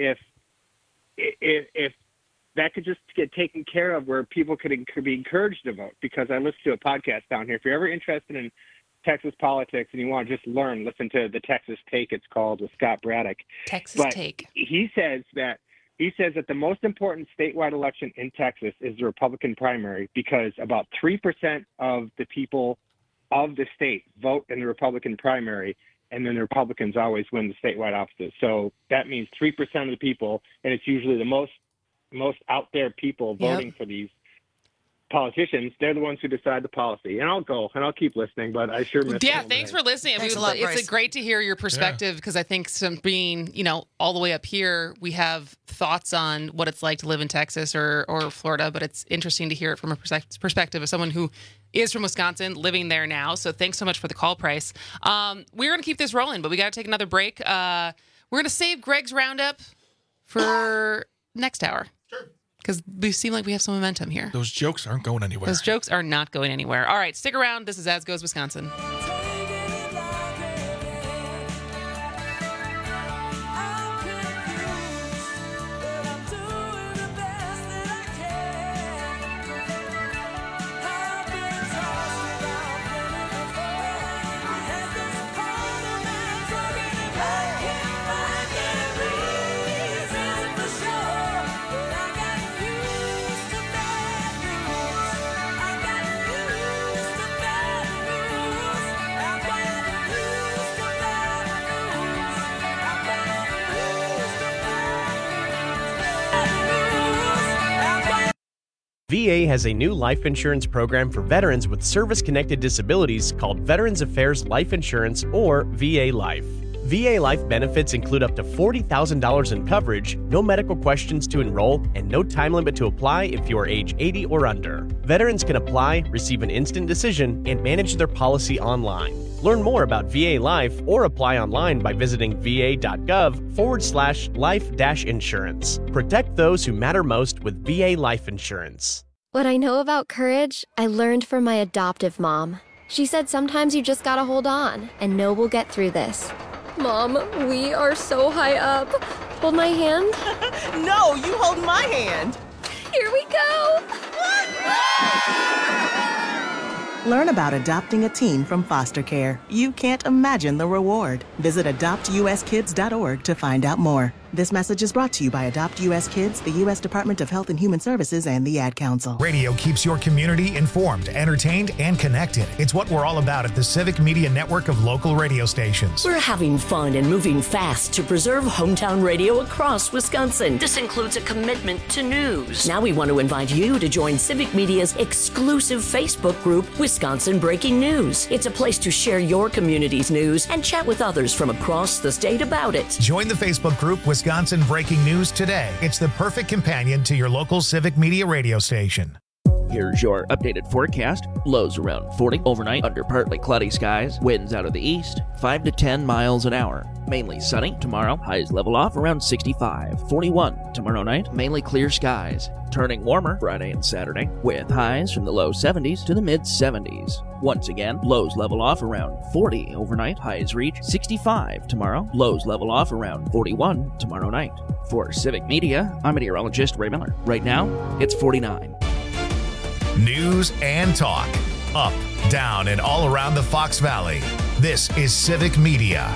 that could just get taken care of, where people could be encouraged to vote, because I listen to a podcast down here. If you're ever interested in Texas politics and you want to just learn, listen to the Texas Take, it's called, with Scott Braddock. Take. He says that the most important statewide election in Texas is the Republican primary, because about 3% of the people of the state vote in the Republican primary, and then the Republicans always win the statewide offices. So that means 3% of the people, and it's usually the most out there people voting for these politicians. They're the ones who decide the policy. And I'll go and I'll keep listening, but I sure miss thanks for listening. It's great to hear your perspective, because I think being, you know, all the way up here, we have thoughts on what it's like to live in Texas or Florida, but it's interesting to hear it from a perspective of someone who is from Wisconsin, living there now. So thanks so much for the call, Price. We're going to keep this rolling, but we got to take another break. We're going to save Greg's roundup for next hour. Because we seem like we have some momentum here. Those jokes aren't going anywhere. Those jokes are not going anywhere. All right, stick around. This is As Goes Wisconsin. VA has a new life insurance program for veterans with service-connected disabilities called Veterans Affairs Life Insurance, or VA Life. VA Life benefits include up to $40,000 in coverage, no medical questions to enroll, and no time limit to apply if you are age 80 or under. Veterans can apply, receive an instant decision, and manage their policy online. Learn more about VA Life or apply online by visiting va.gov/life-insurance. Protect those who matter most with VA Life Insurance. What I know about courage, I learned from my adoptive mom. She said sometimes you just gotta hold on and know we'll get through this. Mom, we are so high up. Hold my hand. No, you hold my hand. Here we go. Learn about adopting a teen from foster care. You can't imagine the reward. Visit adoptuskids.org to find out more. This message is brought to you by Adopt U.S. Kids, the U.S. Department of Health and Human Services, and the Ad Council. Radio keeps your community informed, entertained, and connected. It's what we're all about at the Civic Media Network of local radio stations. We're having fun and moving fast to preserve hometown radio across Wisconsin. This includes a commitment to news. Now we want to invite you to join Civic Media's exclusive Facebook group, Wisconsin Breaking News. It's a place to share your community's news and chat with others from across the state about it. Join the Facebook group, Wisconsin Wisconsin breaking news today. It's the perfect companion to your local Civic Media radio station. Here's your updated forecast. Lows around 40 overnight under partly cloudy skies. Winds out of the east, 5 to 10 miles an hour. Mainly sunny tomorrow. Highs level off around 65. 41 tomorrow night. Mainly clear skies. Turning warmer Friday and Saturday with highs from the low 70s to the mid 70s. Once again, lows level off around 40 overnight. Highs reach 65 tomorrow. Lows level off around 41 tomorrow night. For Civic Media, I'm meteorologist Ray Miller. Right now, it's 49. News and talk. Up, down, and all around the Fox Valley. This is Civic Media.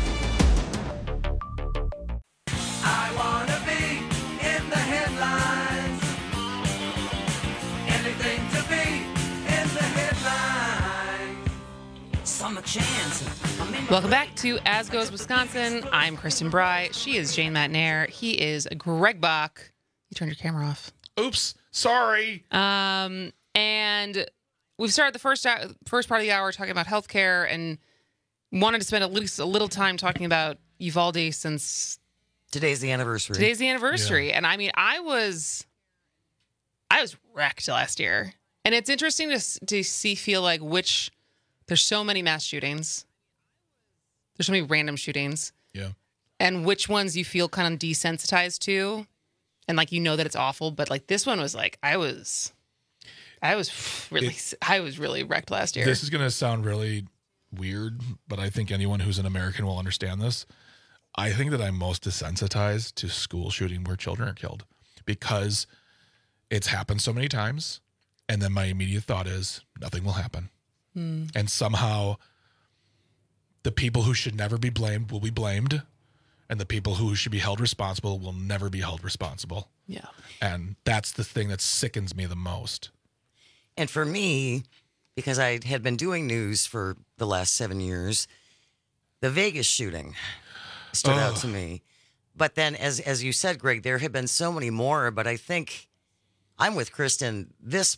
I want to be in the headlines. Anything to be in the headlines. Summer chance. Welcome back to As Goes Wisconsin. I'm Kristen Bry. She is Jane Matnair. He is Greg Bach. You turned your camera off. Oops. Sorry. And we've started the first part of the hour talking about healthcare and wanted to spend at least a little time talking about Uvalde since today's the anniversary. Yeah. And I mean, I was wrecked last year. And it's interesting to feel like there's so many mass shootings. There's so many random shootings. Yeah. And which ones you feel kind of desensitized to. And like, you know that it's awful, but like this one was like, I was really wrecked last year. This is going to sound really weird, but I think anyone who's an American will understand this. I think that I'm most desensitized to school shooting where children are killed because it's happened so many times. And then my immediate thought is nothing will happen. And somehow the people who should never be blamed will be blamed. And the people who should be held responsible will never be held responsible. Yeah. And that's the thing that sickens me the most. And for me, because I had been doing news for the last 7 years, the Vegas shooting stood out to me. But then, as you said, Greg, there have been so many more. But I think I'm with Kristen. This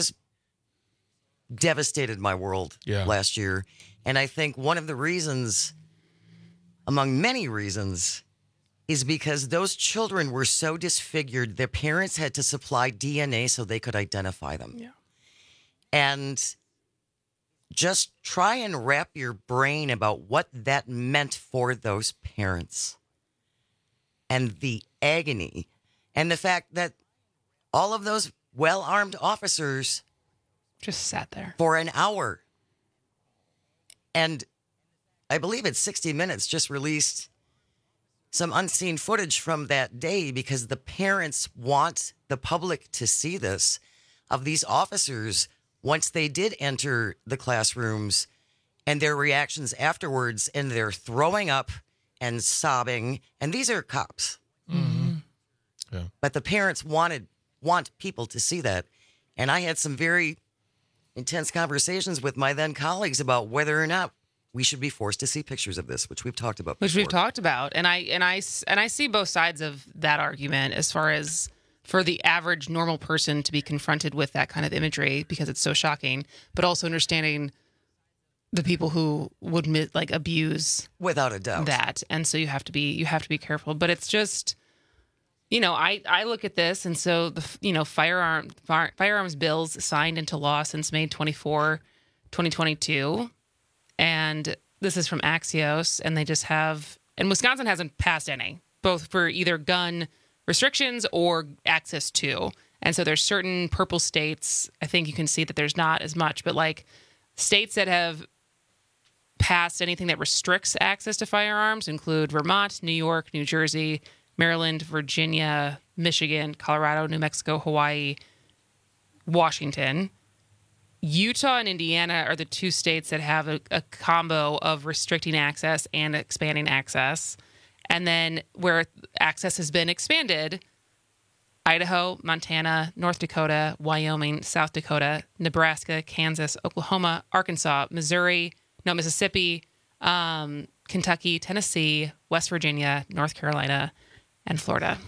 devastated my world last year. And I think one of the reasons, among many reasons, is because those children were so disfigured, their parents had to supply DNA so they could identify them. Yeah. And just try and wrap your brain about what that meant for those parents and the agony and the fact that all of those well-armed officers just sat there for an hour. And I believe it's 60 Minutes just released some unseen footage from that day because the parents want the public to see this of these officers once they did enter the classrooms and their reactions afterwards, and they're throwing up and sobbing. And these are cops. Mm-hmm. Yeah. But the parents want people to see that. And I had some very intense conversations with my then colleagues about whether or not we should be forced to see pictures of this, which we've talked about before. And I see both sides of that argument as far as for the average normal person to be confronted with that kind of imagery because it's so shocking, but also understanding the people who would abuse without a doubt that. And so you have to be careful, but it's just, I look at this. And so the, firearms bills signed into law since May 24, 2022. And this is from Axios, and they just have, and Wisconsin hasn't passed any, both for either gun restrictions or access to. And so there's certain purple states, I think you can see that there's not as much, but like states that have passed anything that restricts access to firearms include Vermont, New York, New Jersey, Maryland, Virginia, Michigan, Colorado, New Mexico, Hawaii, Washington. Utah and Indiana are the two states that have a combo of restricting access and expanding access. And then where access has been expanded, Idaho, Montana, North Dakota, Wyoming, South Dakota, Nebraska, Kansas, Oklahoma, Arkansas, Mississippi, Kentucky, Tennessee, West Virginia, North Carolina, and Florida.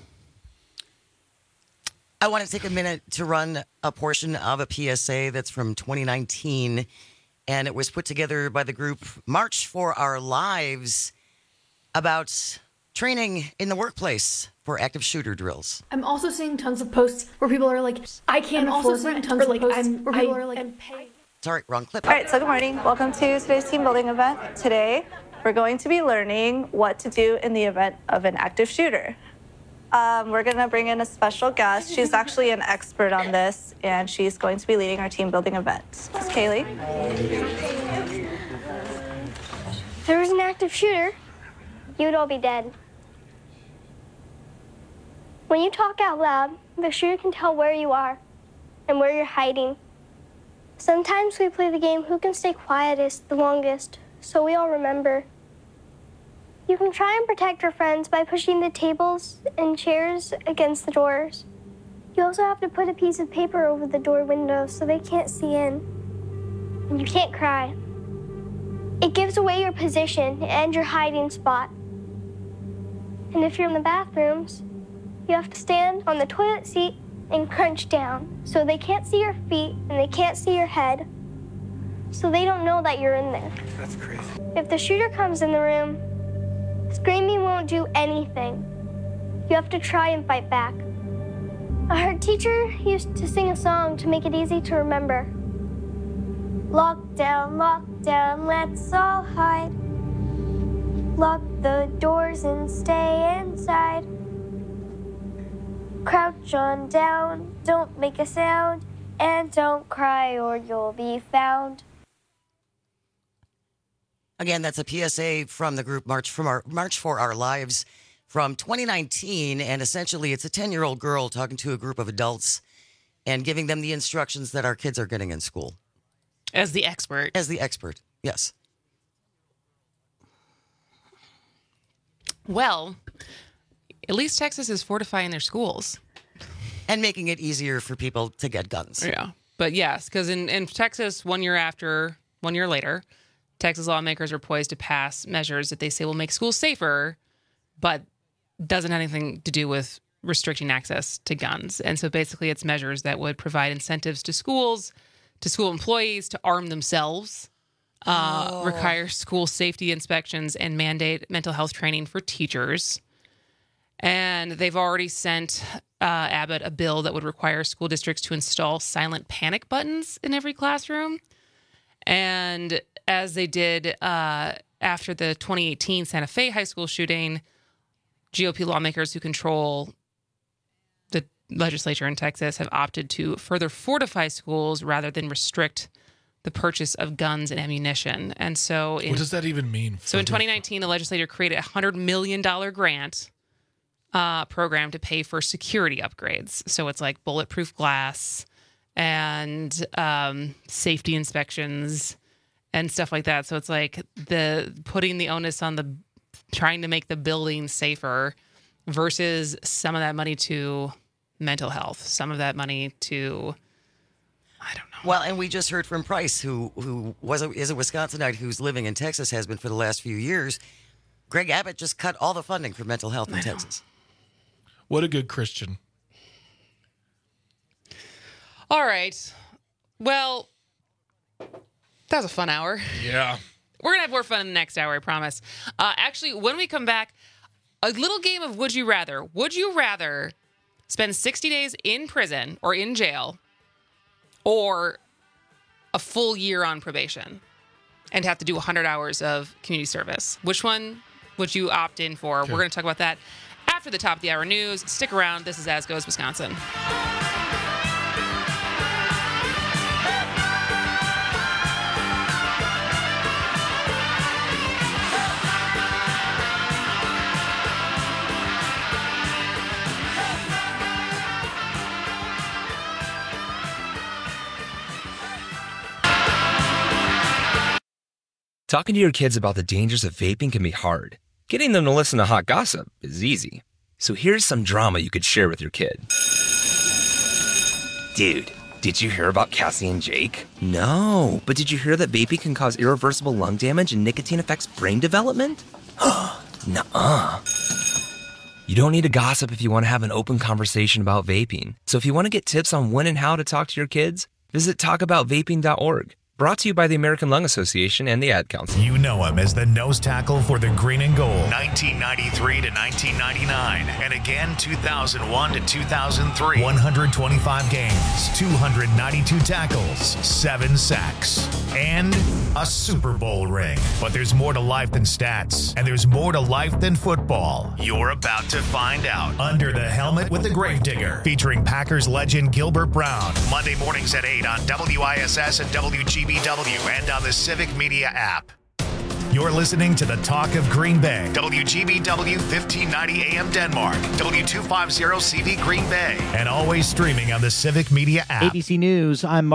I want to take a minute to run a portion of a PSA that's from 2019, and it was put together by the group March for Our Lives about Training in the workplace for active shooter drills. I'm also seeing tons of posts where people are like, I can't afford rent. Tons of posts where people are like, Sorry, wrong clip. All right, so good morning. Welcome to today's team building event. Today, we're going to be learning what to do in the event of an active shooter. We're going to bring in a special guest. She's actually an expert on this, and she's going to be leading our team building event. It's Kaylee. If there was an active shooter, you'd all be dead. When you talk out loud, the shooter can tell where you are and where you're hiding. Sometimes we play the game who can stay quietest the longest, so we all remember. You can try and protect your friends by pushing the tables and chairs against the doors. You also have to put a piece of paper over the door window so they can't see in. And you can't cry. It gives away your position and your hiding spot. And if you're in the bathrooms, you have to stand on the toilet seat and crunch down so they can't see your feet and they can't see your head, so they don't know that you're in there. That's crazy. If the shooter comes in the room, screaming won't do anything. You have to try and fight back. Our teacher used to sing a song to make it easy to remember. Lockdown, let's all hide. Lock the doors and stay inside. Crouch on down, don't make a sound, and don't cry or you'll be found. Again, that's a PSA from the group March for Our Lives from 2019, and essentially it's a 10-year-old girl talking to a group of adults and giving them the instructions that our kids are getting in school. As the expert. As the expert, yes. Well, at least Texas is fortifying their schools. And making it easier for people to get guns. Yeah. But yes, because in Texas, 1 year later, Texas lawmakers are poised to pass measures that they say will make schools safer, but doesn't have anything to do with restricting access to guns. And so basically it's measures that would provide incentives to schools, to school employees to arm themselves, require school safety inspections, and mandate mental health training for teachers. And they've already sent Abbott a bill that would require school districts to install silent panic buttons in every classroom. And as they did after the 2018 Santa Fe high school shooting, GOP lawmakers who control the legislature in Texas have opted to further fortify schools rather than restrict the purchase of guns and ammunition. And so what does that even mean? So in 2019, the legislature created a $100 million grant program to pay for security upgrades. So it's like bulletproof glass and safety inspections and stuff like that. So it's like putting the onus on the trying to make the building safer versus some of that money to mental health, some of that money to, I don't know. Well, and we just heard from Price, who is a Wisconsinite who's living in Texas, has been for the last few years. Greg Abbott just cut all the funding for mental health in Texas. What a good Christian. All right. Well, that was a fun hour. Yeah. We're going to have more fun in the next hour, I promise. Actually, when we come back, a little game of Would You Rather. Would you rather spend 60 days in prison or in jail or a full year on probation and have to do 100 hours of community service? Which one would you opt in for? Okay. We're going to talk about that after the top of the hour news. Stick around. This is As Goes Wisconsin. Talking to your kids about the dangers of vaping can be hard. Getting them to listen to hot gossip is easy. So here's some drama you could share with your kid. Dude, did you hear about Cassie and Jake? No, but did you hear that vaping can cause irreversible lung damage and nicotine affects brain development? Nuh-uh. You don't need to gossip if you want to have an open conversation about vaping. So if you want to get tips on when and how to talk to your kids, visit talkaboutvaping.org. Brought to you by the American Lung Association and the Ad Council. You know him as the nose tackle for the Green and Gold, 1993 to 1999, and again 2001 to 2003. 125 games, 292 tackles, 7 sacks, and a Super Bowl ring. But there's more to life than stats, and there's more to life than football. You're about to find out. Under the Helmet with the Gravedigger, featuring Packers legend Gilbert Brown. Monday mornings at 8 on WISS and WGBW and on the Civic Media app. You're listening to the Talk of Green Bay. WGBW 1590 AM Denmark. W250 CV Green Bay. And always streaming on the Civic Media app. ABC News, I'm Mark.